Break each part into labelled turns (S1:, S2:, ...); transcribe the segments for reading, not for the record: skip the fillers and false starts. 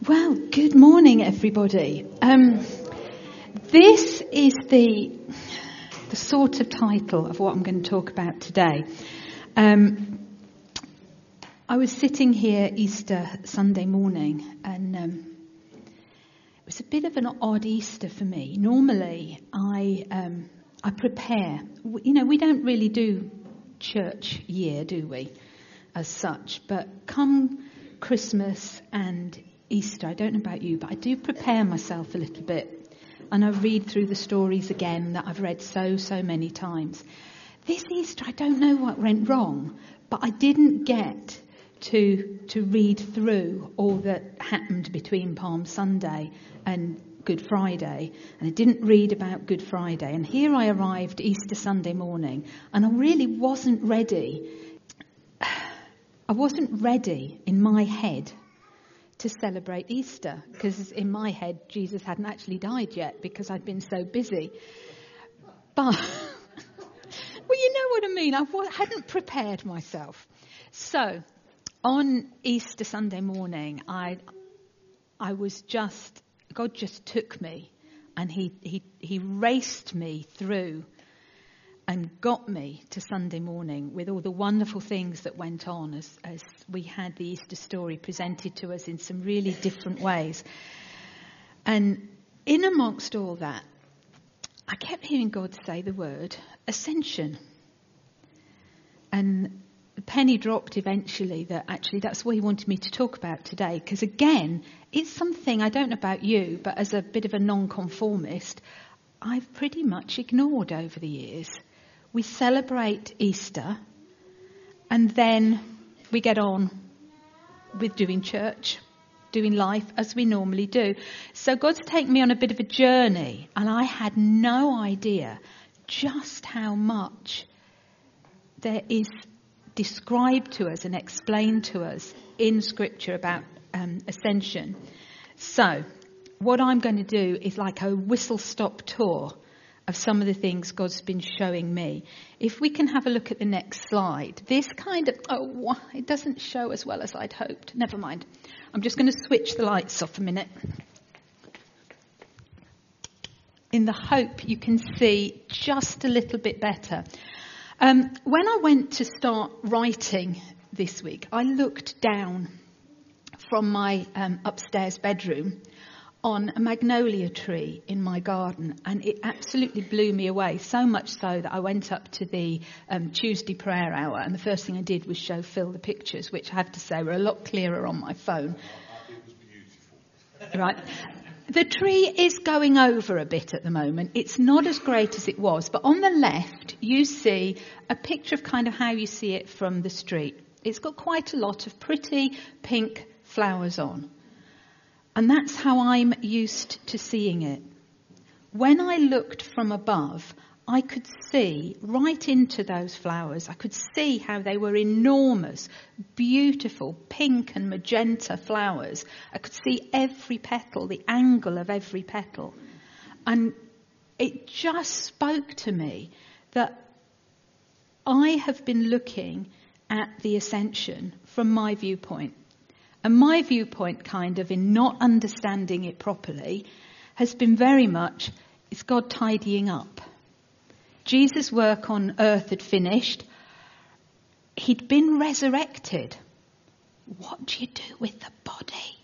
S1: Well, good morning, everybody. This is the sort of title of what I'm going to talk about today. I was sitting here Easter Sunday morning, and it was a bit of an odd Easter for me. Normally, I prepare. We don't really do church year, do we, as such? But come Christmas and Easter, I don't know about you, but I do prepare myself a little bit, and I read through the stories again that I've read so many times. This Easter, I don't know what went wrong, but I didn't get to read through all that happened between Palm Sunday and Good Friday, and I didn't read about Good Friday. And here I arrived Easter Sunday morning, and I really wasn't ready. I wasn't ready in my head to celebrate Easter, because in my head Jesus hadn't actually died yet because I'd been so busy. But well, you know what I mean. I hadn't prepared myself. So on Easter Sunday morning, God just took me, and he raced me through and got me to Sunday morning with all the wonderful things that went on as we had the Easter story presented to us in some really different ways. And in amongst all that, I kept hearing God say the word ascension. And the penny dropped eventually that actually that's what he wanted me to talk about today. Because again, it's something, I don't know about you, but as a bit of a non-conformist, I've pretty much ignored over the years. We celebrate Easter, and then we get on with doing church, doing life as we normally do. So God's taken me on a bit of a journey, and I had no idea just how much there is described to us and explained to us in Scripture about ascension. So what I'm going to do is like a whistle-stop tour of some of the things God's been showing me. If we can have a look at the next slide. This kind of, it doesn't show as well as I'd hoped. Never mind. I'm just going to switch the lights off a minute, in the hope you can see just a little bit better. When I went to start writing this week, I looked down from my upstairs bedroom on a magnolia tree in my garden, and it absolutely blew me away, so much so that I went up to the Tuesday prayer hour, and the first thing I did was show Phil the pictures, which I have to say were a lot clearer on my phone.
S2: It was beautiful.
S1: Right. The tree is going over a bit at the moment. It's not as great as it was, but on the left you see a picture of kind of how you see it from the street. It's got quite a lot of pretty pink flowers on. And that's how I'm used to seeing it. When I looked from above, I could see right into those flowers. I could see how they were enormous, beautiful pink and magenta flowers. I could see every petal, the angle of every petal. And it just spoke to me that I have been looking at the ascension from my viewpoint. And my viewpoint, kind of, in not understanding it properly, has been very much, it's God tidying up. Jesus' work on earth had finished. He'd been resurrected. What do you do with the body?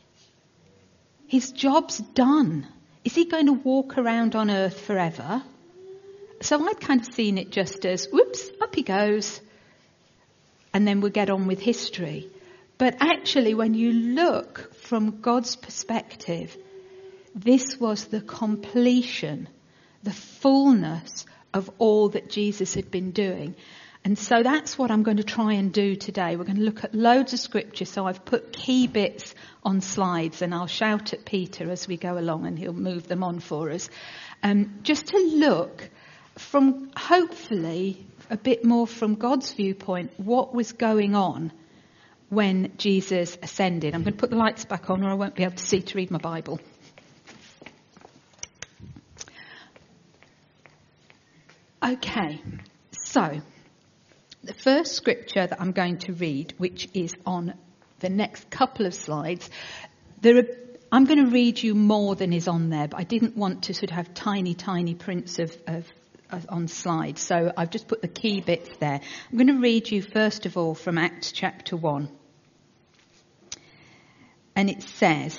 S1: His job's done. Is he going to walk around on earth forever? So I'd kind of seen it just as, whoops, up he goes. And then we'll get on with history. But actually, when you look from God's perspective, this was the completion, the fullness of all that Jesus had been doing. And so that's what I'm going to try and do today. We're going to look at loads of scripture. So I've put key bits on slides, and I'll shout at Peter as we go along, and he'll move them on for us. Just to look from, hopefully, a bit more from God's viewpoint, what was going on when Jesus ascended. I'm going to put the lights back on, or I won't be able to see to read my Bible. Okay, so the first scripture that I'm going to read, which is on the next couple of slides, there are I'm going to read you more than is on there, but I didn't want to sort of have tiny, tiny prints of on slides. So I've just put the key bits there. I'm going to read you first of all from Acts chapter 1. And it says,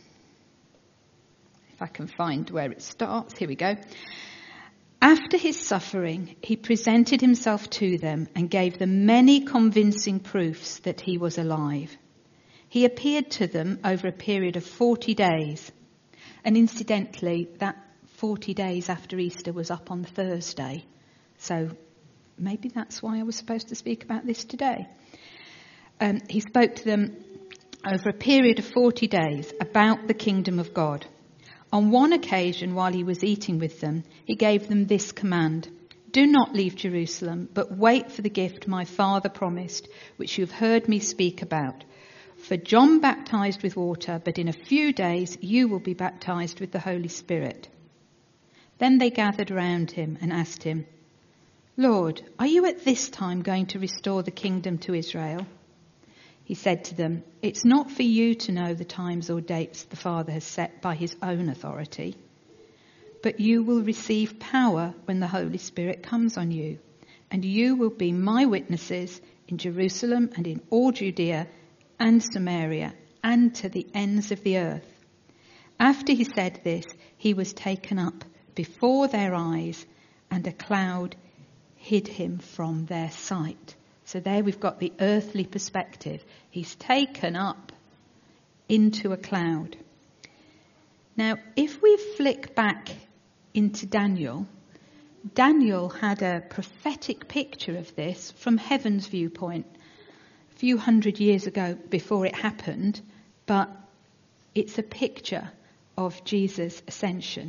S1: if I can find where it starts, here we go. After his suffering, he presented himself to them and gave them many convincing proofs that he was alive. He appeared to them over a period of 40 days. And incidentally, that 40 days after Easter was up on Thursday. So maybe that's why I was supposed to speak about this today. He spoke to them over a period of 40 days about the kingdom of God. On one occasion, while he was eating with them, he gave them this command: "Do not leave Jerusalem, but wait for the gift my Father promised, which you have heard me speak about. For John baptized with water, but in a few days you will be baptized with the Holy Spirit." Then they gathered around him and asked him, "Lord, are you at this time going to restore the kingdom to Israel?" He said to them, "It's not for you to know the times or dates the Father has set by his own authority, but you will receive power when the Holy Spirit comes on you, and you will be my witnesses in Jerusalem and in all Judea and Samaria and to the ends of the earth." After he said this, he was taken up before their eyes, and a cloud hid him from their sight. So there we've got the earthly perspective. He's taken up into a cloud. Now, if we flick back into Daniel, Daniel had a prophetic picture of this from heaven's viewpoint a few hundred years ago before it happened, but it's a picture of Jesus' ascension.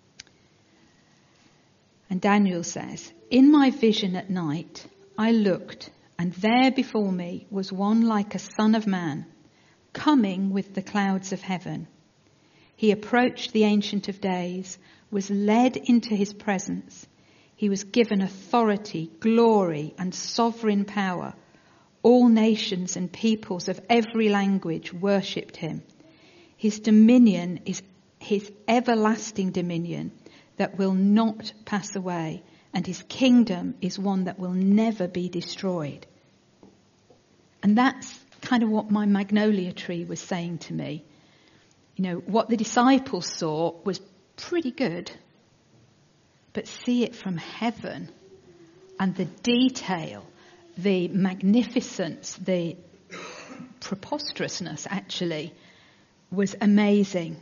S1: And Daniel says, "In my vision at night, I looked, and there before me was one like a son of man, coming with the clouds of heaven. He approached the Ancient of Days, was led into his presence. He was given authority, glory, and sovereign power. All nations and peoples of every language worshipped him. His dominion is his everlasting dominion that will not pass away, and his kingdom is one that will never be destroyed." And that's kind of what my magnolia tree was saying to me. You know, what the disciples saw was pretty good, but see it from heaven, and the detail, the magnificence, the preposterousness actually was amazing.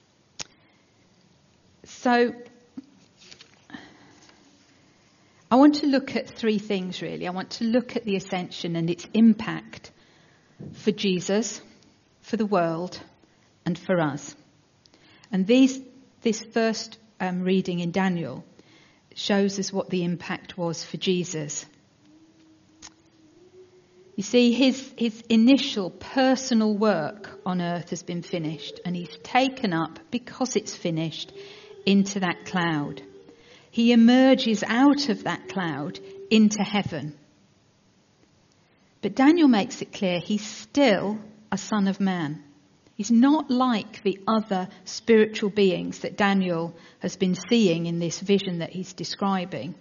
S1: So I want to look at three things, really. I want to look at the ascension and its impact for Jesus, for the world, and for us. And this first reading in Daniel shows us what the impact was for Jesus. You see, his initial personal work on earth has been finished, and he's taken up, because it's finished, into that cloud. He emerges out of that cloud into heaven. But Daniel makes it clear he's still a son of man. He's not like the other spiritual beings that Daniel has been seeing in this vision that he's describing.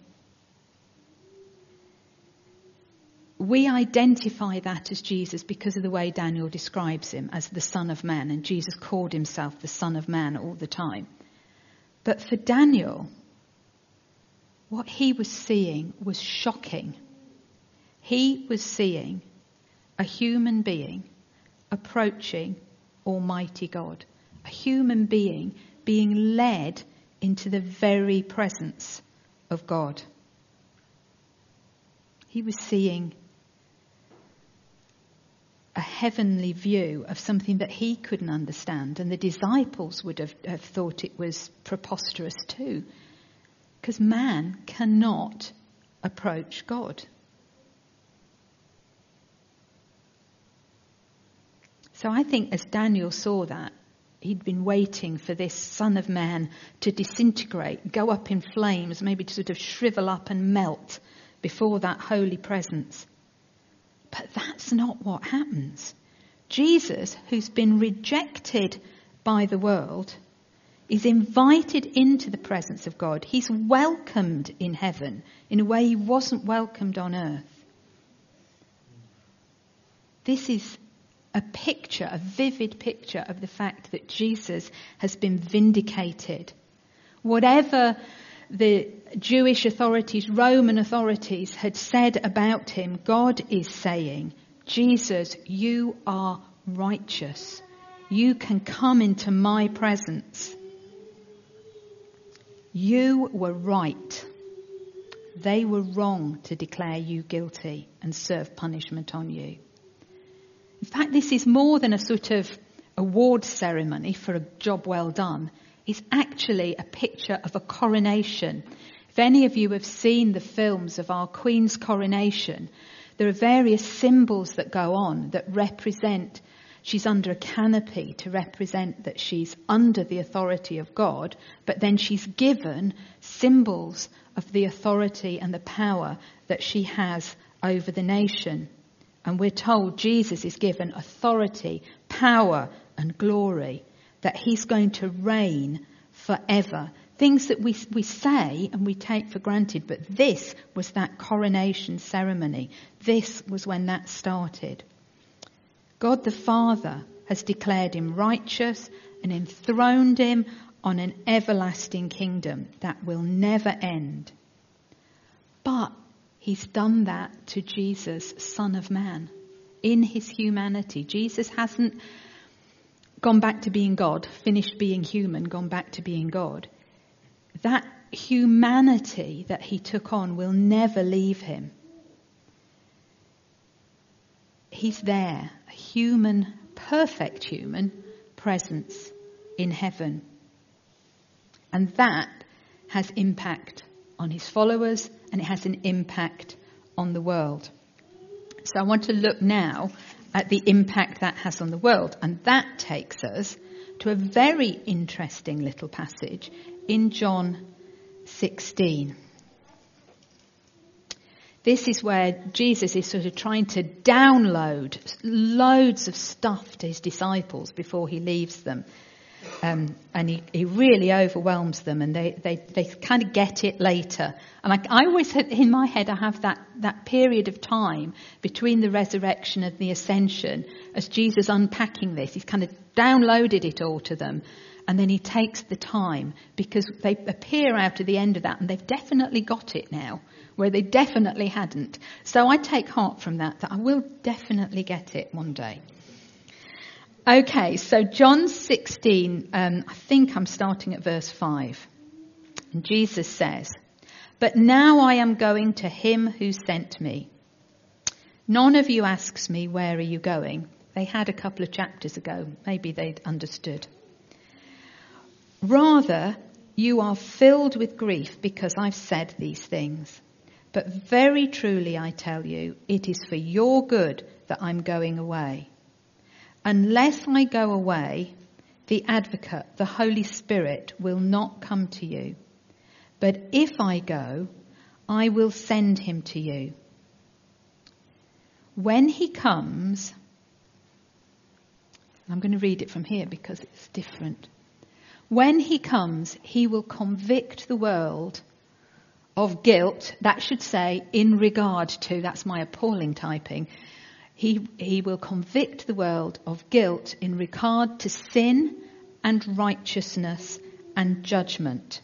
S1: We identify that as Jesus because of the way Daniel describes him as the Son of Man, and Jesus called himself the Son of Man all the time. But for Daniel, what he was seeing was shocking. He was seeing a human being approaching Almighty God, a human being being led into the very presence of God. He was seeing a heavenly view of something that he couldn't understand, and the disciples would have thought it was preposterous too, because man cannot approach God. So I think as Daniel saw that, he'd been waiting for this Son of Man to disintegrate, go up in flames, maybe to sort of shrivel up and melt before that holy presence. But that's not what happens. Jesus, who's been rejected by the world, is invited into the presence of God. He's welcomed in heaven in a way he wasn't welcomed on earth. This is a picture, a vivid picture of the fact that Jesus has been vindicated. Whatever the Jewish authorities, Roman authorities had said about him, God is saying, Jesus, you are righteous. You can come into my presence. You were right. They were wrong to declare you guilty and serve punishment on you. In fact, this is more than a sort of award ceremony for a job well done. It's actually a picture of a coronation. If any of you have seen the films of our Queen's coronation, there are various symbols that go on that represent she's under a canopy to represent that she's under the authority of God, but then she's given symbols of the authority and the power that she has over the nation. And we're told Jesus is given authority, power and glory, that he's going to reign forever. Things that we say and we take for granted, but this was that coronation ceremony. This was when that started. God the Father has declared him righteous and enthroned him on an everlasting kingdom that will never end. But he's done that to Jesus, Son of Man, in his humanity. Jesus hasn't gone back to being God, finished being human, gone back to being God. That humanity that he took on will never leave him. He's there, a human, perfect human presence in heaven. And that has impact on his followers, and it has an impact on the world. So I want to look now at the impact that has on the world. And that takes us to a very interesting little passage in John 16. This is where Jesus is sort of trying to download loads of stuff to his disciples before he leaves them. And he really overwhelms them, and they kind of get it later. And I always, in my head, I have that period of time between the resurrection and the ascension as Jesus unpacking this. He's kind of downloaded it all to them, and then he takes the time, because they appear out of the end of that, and they've definitely got it now, where they definitely hadn't. So I take heart from that I will definitely get it one day. Okay, so John 16, I think I'm starting at verse 5. And Jesus says, "But now I am going to him who sent me. None of you asks me, 'Where are you going?'" They had a couple of chapters ago. Maybe they'd understood. "Rather, you are filled with grief because I've said these things. But very truly I tell you, it is for your good that I'm going away. Unless I go away, the Advocate, the Holy Spirit, will not come to you. But if I go, I will send him to you. When he comes," I'm going to read it from here because it's different. "When he comes, he will convict the world of guilt," that should say, "in regard to," that's my appalling typing. He will convict the world of guilt in regard to sin and righteousness and judgment.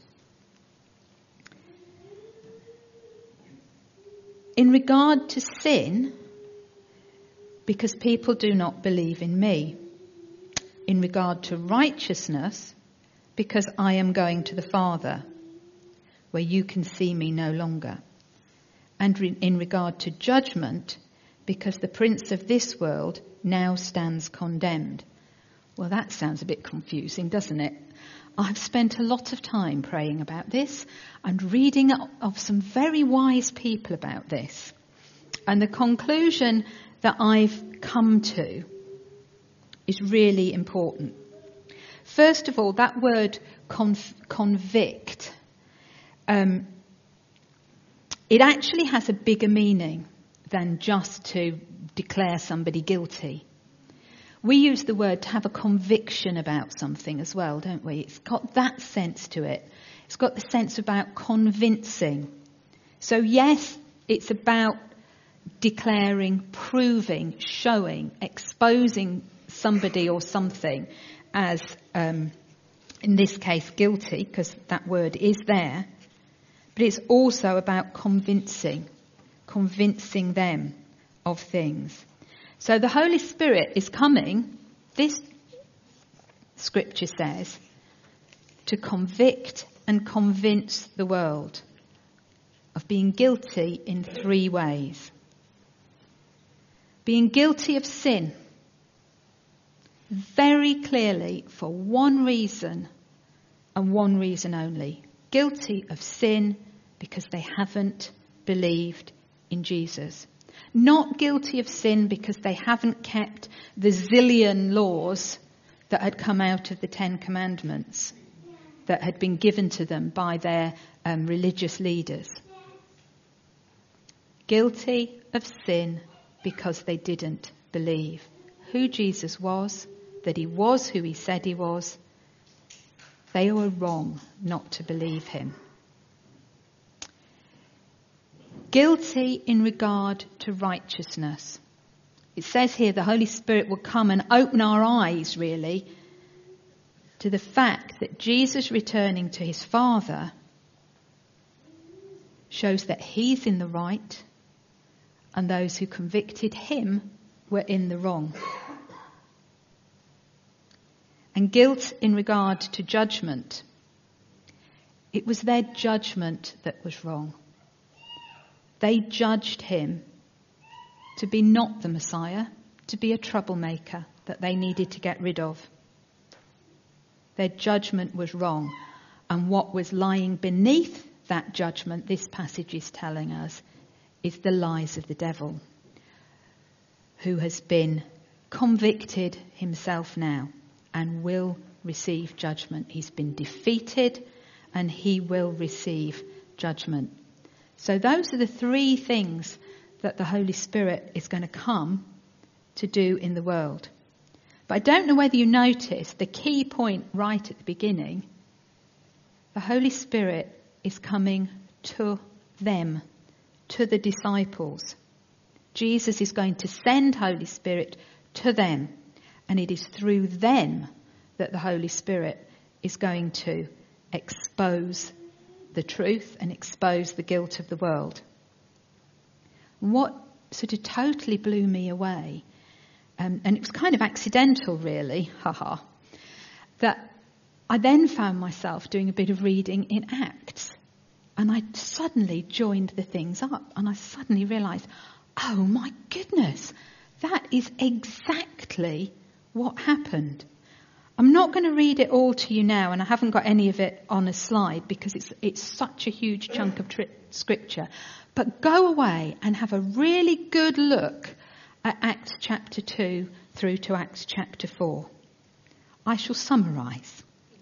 S1: In regard to sin, because people do not believe in me. In regard to righteousness, because I am going to the Father, where you can see me no longer. And in regard to judgment, because the prince of this world now stands condemned. Well, that sounds a bit confusing, doesn't it? I've spent a lot of time praying about this and reading of some very wise people about this. And the conclusion that I've come to is really important. First of all, that word convict, it actually has a bigger meaning than just to declare somebody guilty. We use the word to have a conviction about something as well, don't we? It's got that sense to it. It's got the sense about convincing. So yes, it's about declaring, proving, showing, exposing somebody or something as, in this case, guilty, because that word is there. But it's also about convincing them of things. So the Holy Spirit is coming, this scripture says, to convict and convince the world of being guilty in 3 ways. Being guilty of sin, very clearly for one reason and one reason only. Guilty of sin because they haven't believed in Jesus. Not guilty of sin because they haven't kept the zillion laws that had come out of the 10 Commandments that had been given to them by their religious leaders. Guilty of sin because they didn't believe who Jesus was, that he was who he said he was. They were wrong not to believe him. Guilty in regard to righteousness. It says here the Holy Spirit will come and open our eyes, really, to the fact that Jesus returning to his Father shows that he's in the right and those who convicted him were in the wrong. And guilt in regard to judgment. It was their judgment that was wrong. They judged him to be not the Messiah, to be a troublemaker that they needed to get rid of. Their judgment was wrong. And what was lying beneath that judgment, this passage is telling us, is the lies of the devil, who has been convicted himself now and will receive judgment. He's been defeated and he will receive judgment. So those are the 3 things that the Holy Spirit is going to come to do in the world. But I don't know whether you noticed the key point right at the beginning. The Holy Spirit is coming to them, to the disciples. Jesus is going to send Holy Spirit to them, and it is through them that the Holy Spirit is going to expose the truth and expose the guilt of the world. And what sort of totally blew me away, and it was kind of accidental really, that I then found myself doing a bit of reading in Acts, and I suddenly joined the things up, and I suddenly realised, oh my goodness, that is exactly what happened. I'm not going to read it all to you now, and I haven't got any of it on a slide because it's such a huge chunk of scripture. But go away and have a really good look at Acts chapter 2 through to Acts chapter 4. I shall summarise.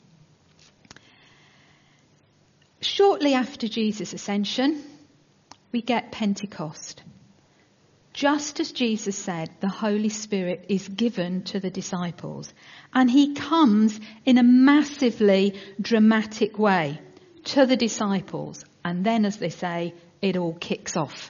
S1: Shortly after Jesus' ascension, we get Pentecost. Just as Jesus said, the Holy Spirit is given to the disciples. And he comes in a massively dramatic way to the disciples. And then, as they say, it all kicks off.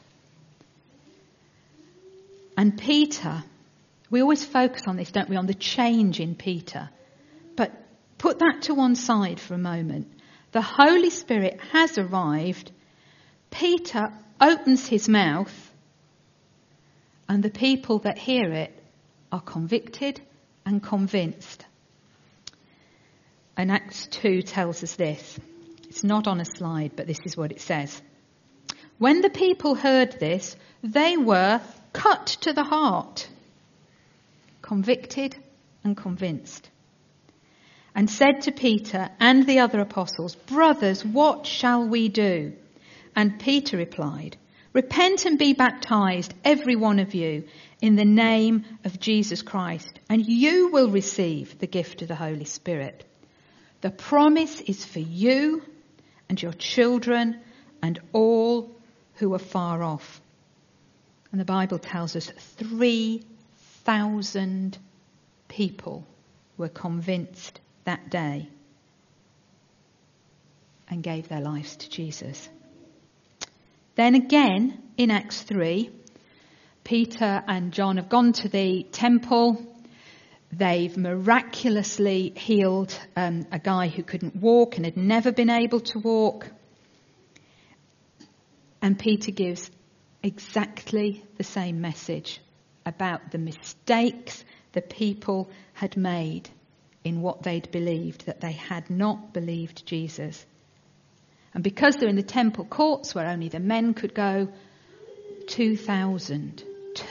S1: And Peter, we always focus on this, don't we, on the change in Peter. But put that to one side for a moment. The Holy Spirit has arrived. Peter opens his mouth. And the people that hear it are convicted and convinced. And Acts 2 tells us this. It's not on a slide, but this is what it says. When the people heard this, they were cut to the heart, convicted and convinced, and said to Peter and the other apostles, "Brothers, what shall we do?" And Peter replied, "Repent and be baptized, every one of you, in the name of Jesus Christ, and you will receive the gift of the Holy Spirit. The promise is for you and your children and all who are far off." And the Bible tells us 3,000 people were convinced that day and gave their lives to Jesus. Then again, in Acts 3, Peter and John have gone to the temple. They've miraculously healed a guy who couldn't walk and had never been able to walk. And Peter gives exactly the same message about the mistakes the people had made in what they'd believed, that they had not believed Jesus. And because they're in the temple courts where only the men could go, 2,000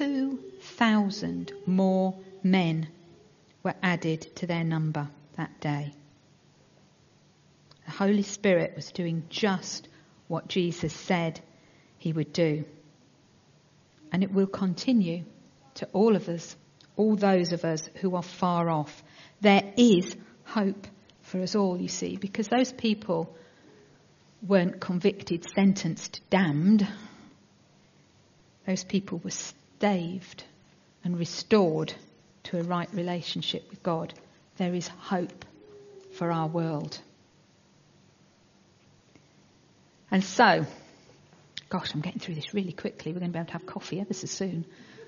S1: more men were added to their number that day. The Holy Spirit was doing just what Jesus said he would do. And it will continue to all of us, all those of us who are far off. There is hope for us all, you see, because those people weren't convicted, sentenced, damned. Those people were saved and restored to a right relationship with God. There is hope for our world. And so, gosh, I'm getting through this really quickly. We're going to be able to have coffee ever so soon.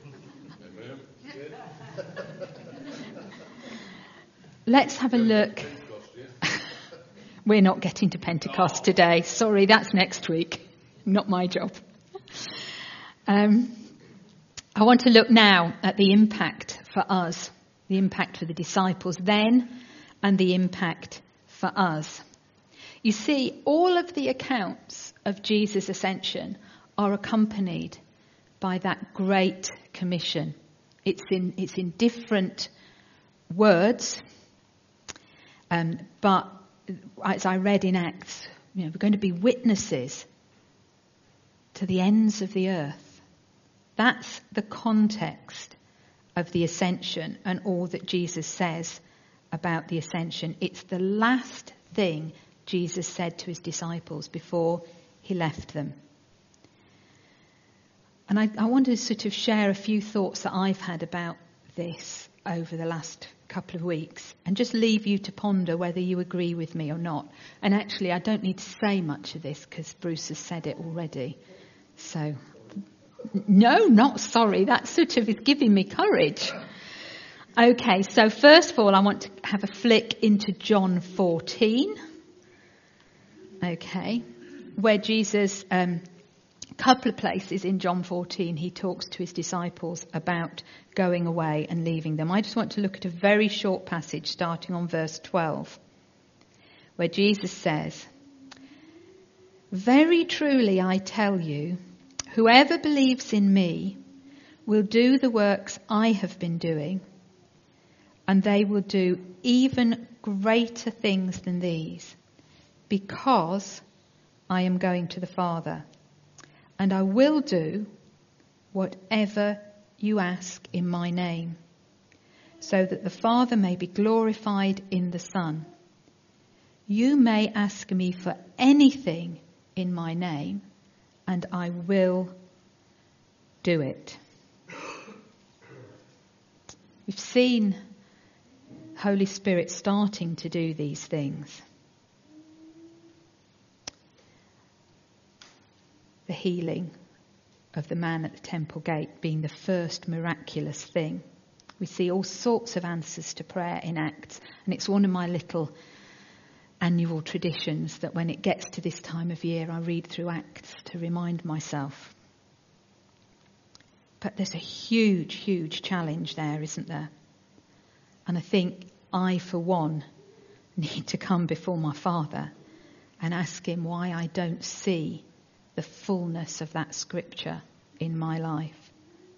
S1: Let's have a look. We're not getting to Pentecost today. Sorry, that's next week. Not my job. I want to look now at the impact for us, the impact for the disciples then, and the impact for us. You see, all of the accounts of Jesus' ascension are accompanied by that great commission. It's in different words, but as I read in Acts, we're going to be witnesses to the ends of the earth. That's the context of the ascension and all that Jesus says about the ascension. It's the last thing Jesus said to his disciples before he left them. And I want to sort of share a few thoughts that I've had about this over the last couple of weeks and just leave you to ponder whether you agree with me or not. And actually, I don't need to say much of this because Bruce has said it already. So, no, not sorry. That sort of is giving me courage. Okay, so first of all, I want to have a flick into John 14. Okay, where Jesus, a couple of places in John 14, he talks to his disciples about going away and leaving them. I just want to look at a very short passage starting on verse 12, where Jesus says, "Very truly I tell you, whoever believes in me will do the works I have been doing, and they will do even greater things than these, because I am going to the Father. And I will do whatever you ask in my name, so that the Father may be glorified in the Son. You may ask me for anything in my name, and I will do it." We've seen Holy Spirit starting to do these things. The healing of the man at the temple gate being the first miraculous thing. We see all sorts of answers to prayer in Acts, and it's one of my little annual traditions that when it gets to this time of year, I read through Acts to remind myself. But there's a huge, huge challenge there, isn't there? And I think I, for one, need to come before my Father and ask him why I don't see the fullness of that scripture in my life.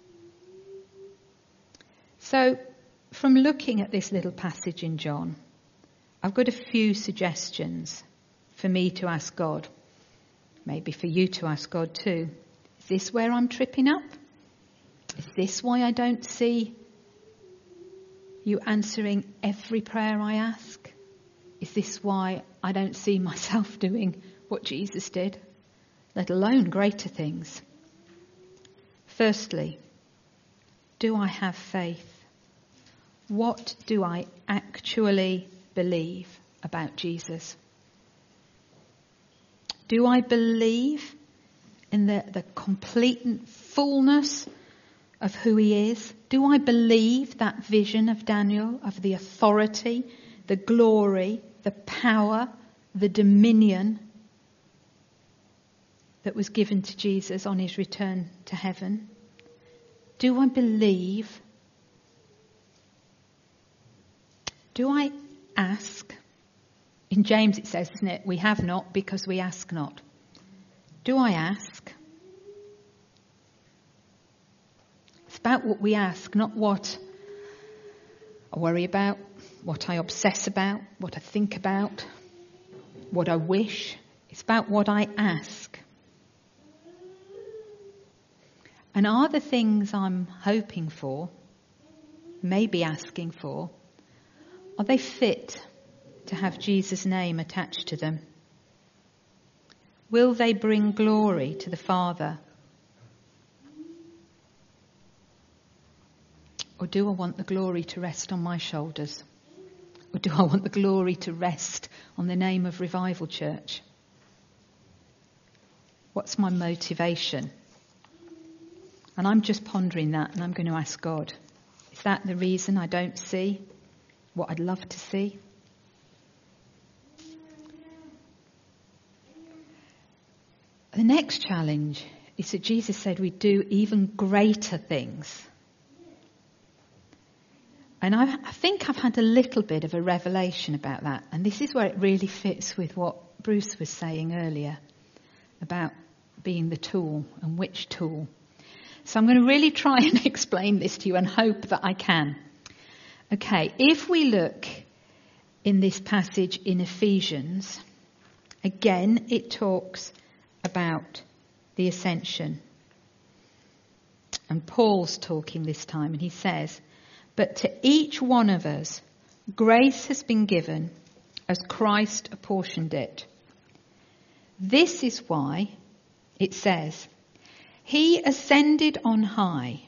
S1: So, from looking at this little passage in John, I've got a few suggestions for me to ask God. Maybe for you to ask God too. Is this where I'm tripping up? Is this why I don't see you answering every prayer I ask? Is this why I don't see myself doing what Jesus did, let alone greater things? Firstly, do I have faith? What do I actually believe about Jesus? Do I believe in the complete fullness of who he is? Do I believe that vision of Daniel, of the authority, the glory, the power, the dominion that was given to Jesus on his return to heaven? Do I believe? Do I ask? In James it says, isn't it, we have not because we ask not. Do I ask? It's about what we ask, not what I worry about, what I obsess about, what I think about, what I wish. It's about what I ask. And are the things I'm hoping for, maybe asking for, are they fit to have Jesus' name attached to them? Will they bring glory to the Father? Or do I want the glory to rest on my shoulders? Or do I want the glory to rest on the name of Revival Church? What's my motivation? And I'm just pondering that, and I'm going to ask God, is that the reason I don't see what I'd love to see? The next challenge is that Jesus said we'd do even greater things. And I think I've had a little bit of a revelation about that. And this is where it really fits with what Bruce was saying earlier about being the tool and which tool. So I'm going to really try and explain this to you and hope that I can. Okay, if we look in this passage in Ephesians, again it talks about the ascension. And Paul's talking this time, and he says, "But to each one of us, grace has been given as Christ apportioned it. This is why it says, when he ascended on high,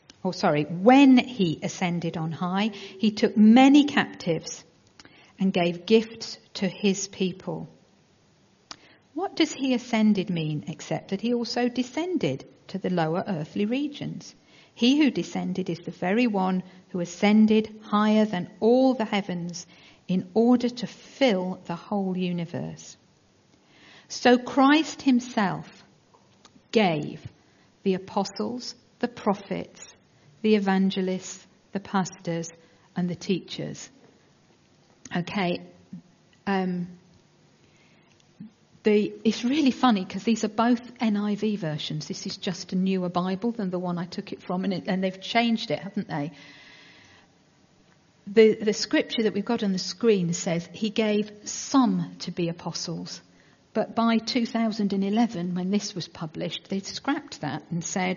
S1: he took many captives and gave gifts to his people." What does he ascended mean except that he also descended to the lower earthly regions? He who descended is the very one who ascended higher than all the heavens in order to fill the whole universe. So Christ himself gave the apostles, the prophets, the evangelists, the pastors, and the teachers. Okay, it's really funny because these are both NIV versions. This is just a newer Bible than the one I took it from, and they've changed it, haven't they? The scripture that we've got on the screen says he gave some to be apostles, but by 2011, when this was published, they scrapped that and said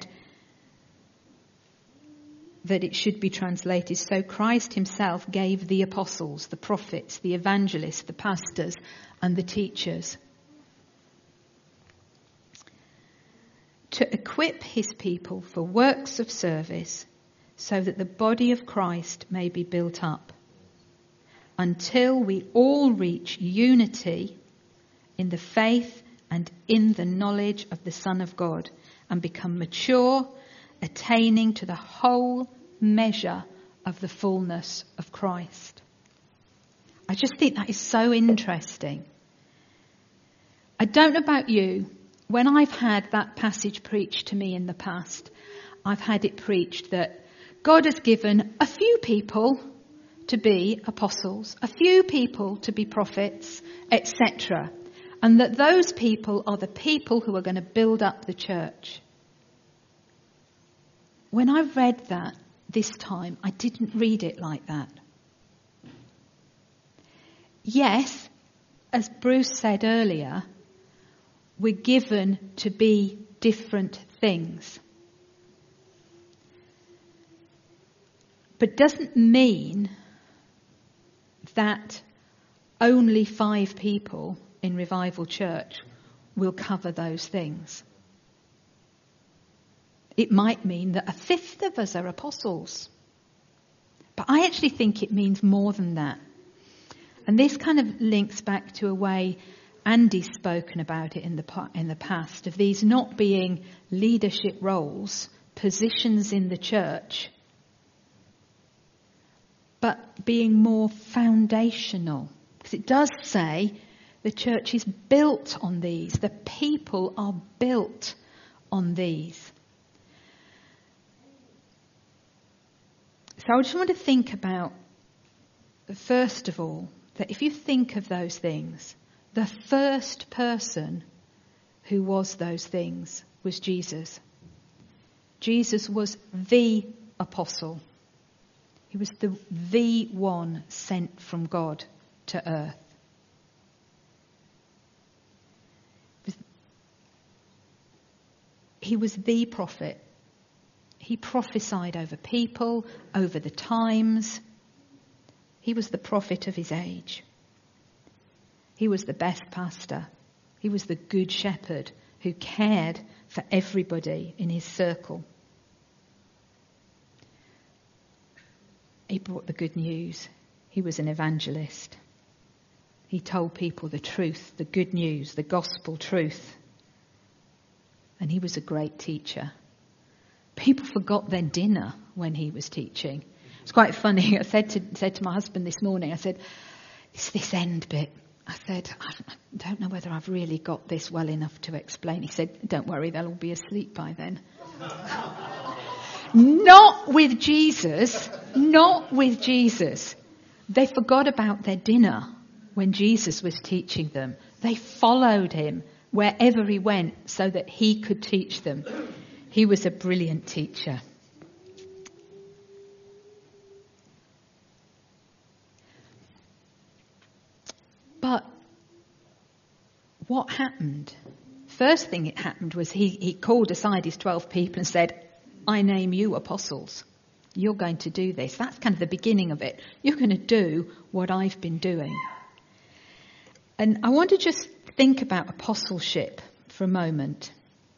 S1: that it should be translated, so Christ himself gave the apostles, the prophets, the evangelists, the pastors, and the teachers, to equip his people for works of service so that the body of Christ may be built up until we all reach unity in the faith and in the knowledge of the Son of God and become mature, attaining to the whole measure of the fullness of Christ. I just think that is so interesting. I don't know about you. When I've had that passage preached to me in the past, I've had it preached that God has given a few people to be apostles, a few people to be prophets, etc. And that those people are the people who are going to build up the church. When I read that this time, I didn't read it like that. Yes, as Bruce said earlier, we're given to be different things. But doesn't mean that only 5 people in Revival Church will cover those things. It might mean that 1/5 of us are apostles. But I actually think it means more than that. And this kind of links back to a way Andy's spoken about it in the past, of these not being leadership roles, positions in the church, but being more foundational. Because it does say the church is built on these. The people are built on these. So I just want to think about, first of all, that if you think of those things, the first person who was those things was Jesus. Jesus was the apostle. He was the one sent from God to earth. He was the prophet. He prophesied over people, over the times. He was the prophet of his age. He was the best pastor. He was the good shepherd who cared for everybody in his circle. He brought the good news. He was an evangelist. He told people the truth, the good news, the gospel truth. And he was a great teacher. People forgot their dinner when he was teaching. It's quite funny. I said to my husband this morning, I said, it's this end bit. I said, I don't know whether I've really got this well enough to explain. He said, don't worry, they'll all be asleep by then. Not with Jesus. Not with Jesus. They forgot about their dinner when Jesus was teaching them. They followed him wherever he went so that he could teach them. He was a brilliant teacher. But what happened? First thing that happened was he called aside his 12 people and said, I name you apostles. You're going to do this. That's kind of the beginning of it. You're going to do what I've been doing. And I want to just think about apostleship for a moment.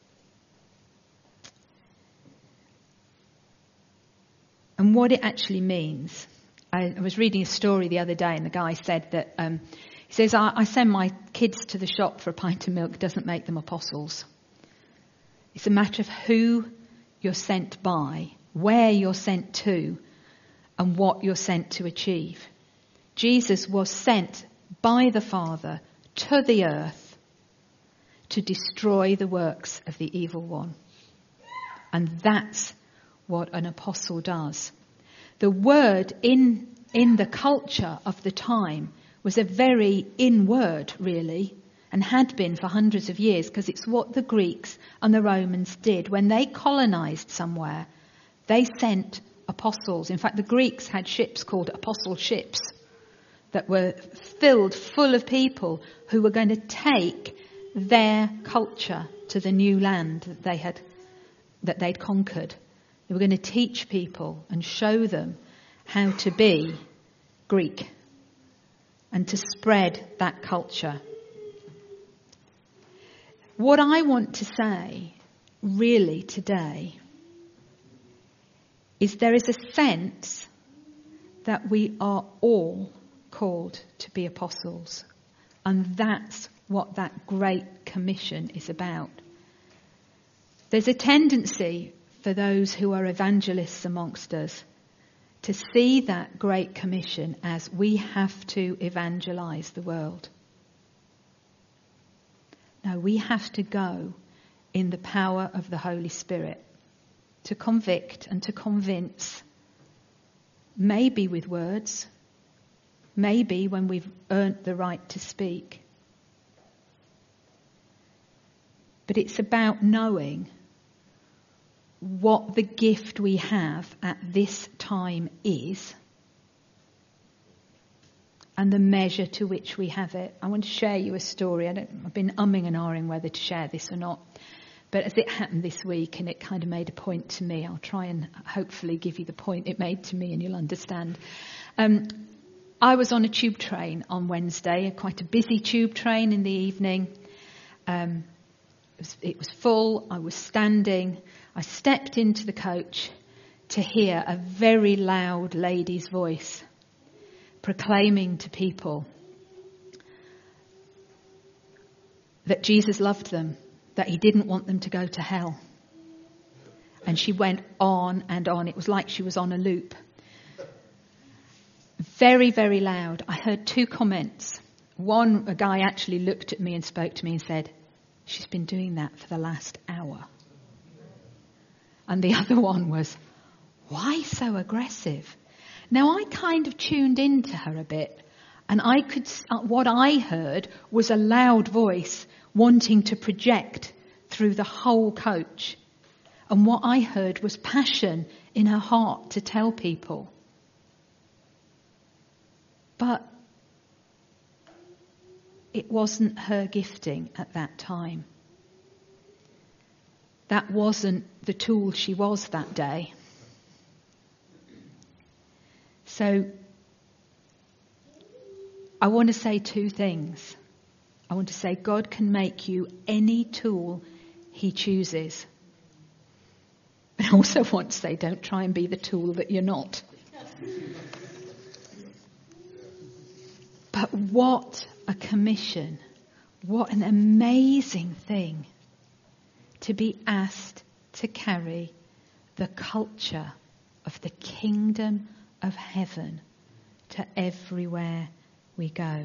S1: And what it actually means. I was reading a story the other day and the guy said that, he says, I send my kids to the shop for a pint of milk, doesn't make them apostles. It's a matter of who you're sent by, where you're sent to, and what you're sent to achieve. Jesus was sent by the Father to the earth to destroy the works of the evil one. And that's what an apostle does. The word in the culture of the time was a very in word, really, and had been for hundreds of years, because it's what the Greeks and the Romans did. When they colonized somewhere, they sent apostles. In fact, the Greeks had ships called apostle ships that were filled full of people who were going to take their culture to the new land that they'd conquered. They were going to teach people and show them how to be Greek and to spread that culture. What I want to say really today is there is a sense that we are all called to be apostles. And that's what that Great Commission is about. There's a tendency for those who are evangelists amongst us to see that Great Commission as we have to evangelize the world. No, we have to go in the power of the Holy Spirit to convict and to convince, maybe with words, maybe when we've earned the right to speak. But it's about knowing what the gift we have at this time is and the measure to which we have it. I want to share you a story. I've been umming and ahhing whether to share this or not. But as it happened this week and it kind of made a point to me, I'll try and hopefully give you the point it made to me and you'll understand. I was on a tube train on Wednesday, quite a busy tube train in the evening. It was full. I was standing. I stepped into the coach. to hear a very loud lady's voice proclaiming to people that Jesus loved them, that he didn't want them to go to hell. And she went on and on. It was like she was on a loop. Very, very loud. I heard 2 comments. One, a guy actually looked at me and spoke to me and said, "She's been doing that for the last hour." And the other one was, "Why so aggressive?" Now I kind of tuned into her a bit, and what I heard was a loud voice wanting to project through the whole coach. And what I heard was passion in her heart to tell people. But it wasn't her gifting at that time. That wasn't the tool she was that day. So I want to say 2 things. I want to say God can make you any tool he chooses. But I also want to say don't try and be the tool that you're not. But what a commission. What an amazing thing to be asked to carry the culture of the kingdom of heaven to everywhere we go.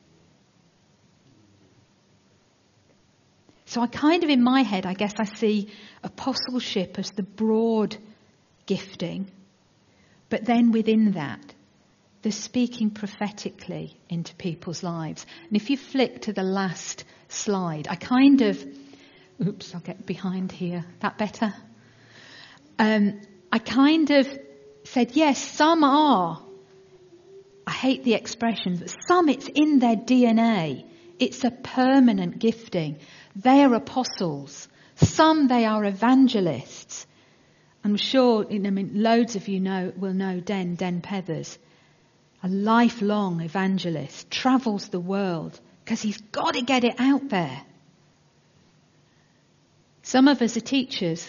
S1: So I kind of, in my head, I guess I see apostleship as the broad gifting, but then within that, the speaking prophetically into people's lives. And if you flick to the last slide, I'll get behind here. That better? I kind of said, yes, some are. I hate the expression, but some it's in their DNA. It's a permanent gifting. They are apostles. Some they are evangelists. I'm sure, loads of you will know Den Pethers. A lifelong evangelist, travels the world because he's got to get it out there. Some of us are teachers.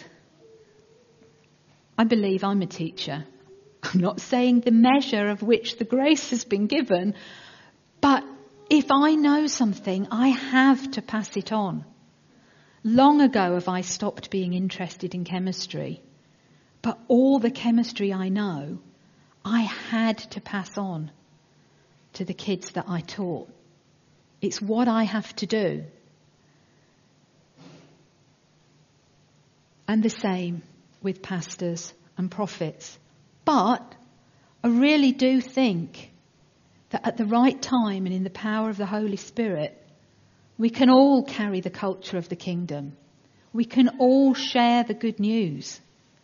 S1: I believe I'm a teacher. I'm not saying the measure of which the grace has been given, but if I know something, I have to pass it on. Long ago have I stopped being interested in chemistry, but all the chemistry I know, I had to pass on to the kids that I taught. It's what I have to do. And the same with pastors and prophets. But I really do think that at the right time and in the power of the Holy Spirit, we can all carry the culture of the kingdom. We can all share the good news.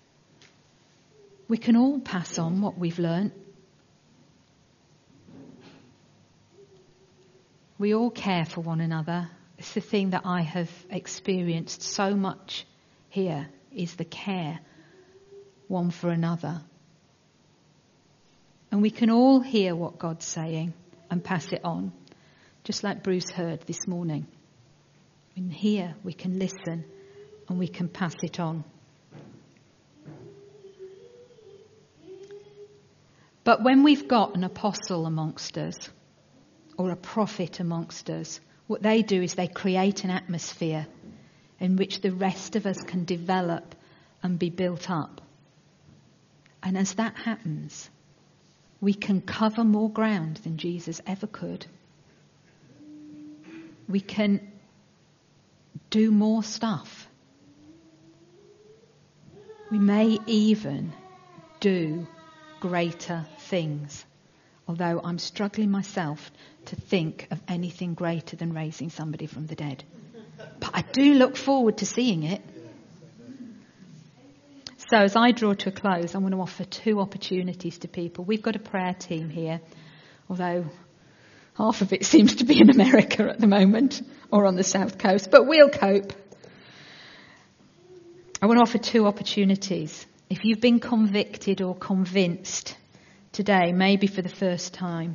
S1: We can all pass on what we've learnt. We all care for one another. It's the thing that I have experienced so much here, is the care one for another. And we can all hear what God's saying and pass it on, just like Bruce heard this morning. We can hear, we can listen, and we can pass it on. But when we've got an apostle amongst us, or a prophet amongst us, what they do is they create an atmosphere in which the rest of us can develop and be built up. And as that happens, we can cover more ground than Jesus ever could. We can do more stuff. We may even do greater things. Although I'm struggling myself to think of anything greater than raising somebody from the dead. But I do look forward to seeing it. So as I draw to a close, I want to offer 2 opportunities to people. We've got a prayer team here, although half of it seems to be in America at the moment or on the South Coast, but we'll cope. I want to offer 2 opportunities. If you've been convicted or convinced today, maybe for the first time,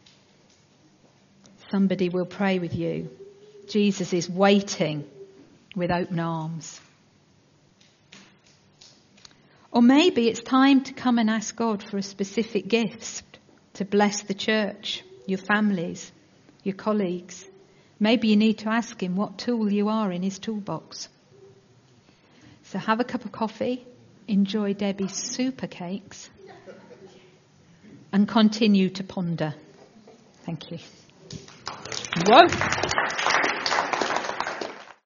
S1: somebody will pray with you. Jesus is waiting with open arms. Or maybe it's time to come and ask God for a specific gift to bless the church, your families, your colleagues. Maybe you need to ask him what tool you are in his toolbox. So have a cup of coffee, enjoy Debbie's super cakes, and continue to ponder. Thank you. Whoa.